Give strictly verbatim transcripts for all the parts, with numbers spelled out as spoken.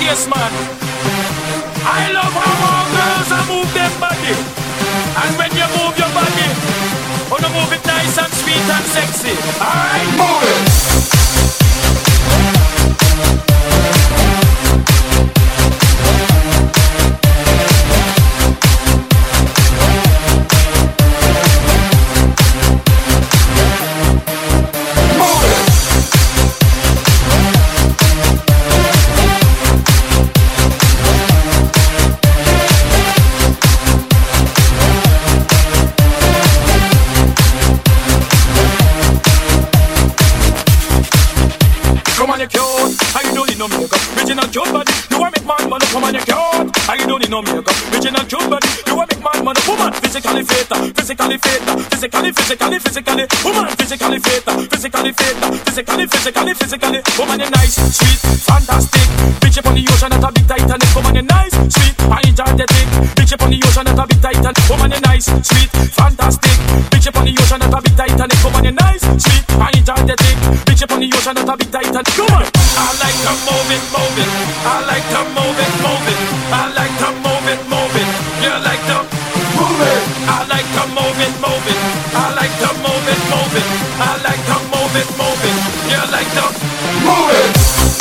bass, man. I love how all girls are move them body. And when you move your body, oh, you move it nice and sweet and sexy. Alright, move it. No makeup, original cute body. You want make man mother come on your cute. I don't need no makeup, original cute body. You want make man mother woman physically fit, physically fit, physically, physically, physically. Woman physically fit, physically fit, physically, physically, physically. Woman you nice, sweet, fantastic. Bitch up on the ocean at a big Titanic. Woman you nice, sweet, energetic. Bitch up on the ocean at a big Titanic. Woman you nice, sweet, fantastic. Bitch up on the ocean at a big Titanic. Woman you nice, sweet, energetic. Bitch up on the ocean at a big Titanic. Come on, I like to move it, move it. I like to move it, move it. I like to move it, move it. You like to move it. I like to move it, move it. I like to move it, move it. I like to move it, move it. You like to move it.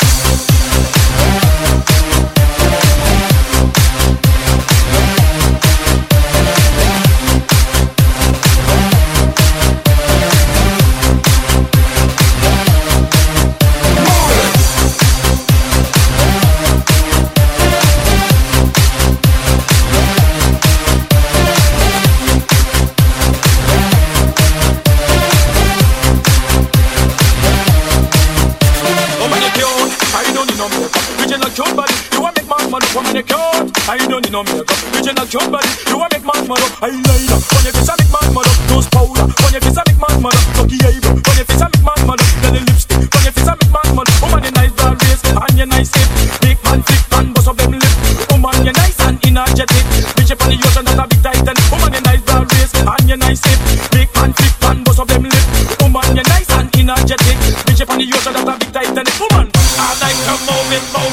I don't need no makeup, original cute body. You want make man mad up, eyeliner. On your face I make man mad up, nose powder. On your face I make man mad up, lucky eyebrow. On your face I make man mad up, belly lipstick. On your face I make man mad up. Woman you nice broad waist and you nice hip. Make man thick and bust up them lip. Woman you nice and energetic. Bitch up on the ocean that a big Titan. Woman you nice broad waist and you nice hip. Make man thick and bust up them lip. Woman you nice and energetic. Bitch up on the ocean that a big Titan. Woman, I like to move it.